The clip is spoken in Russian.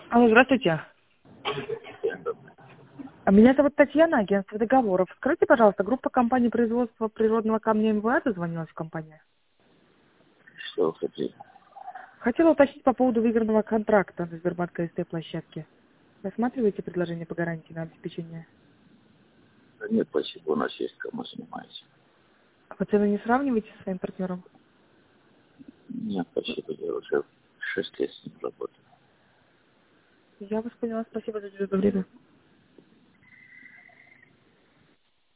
Алло, здравствуйте. Меня зовут Татьяна, агентство договоров. Скажите, пожалуйста, группа компании производства природного камня МВА дозвонилась в компанию? Что вы хотите? Хотела уточнить по поводу выигранного контракта на Сбербанк КСТ площадке. Рассматриваете предложение по гарантии на обеспечение? Да нет, спасибо, у нас есть кому занимается. А по цену не сравниваете со своим партнером? Нет, спасибо, я уже 6 лет с ним работаю. Я вас поняла, спасибо за время.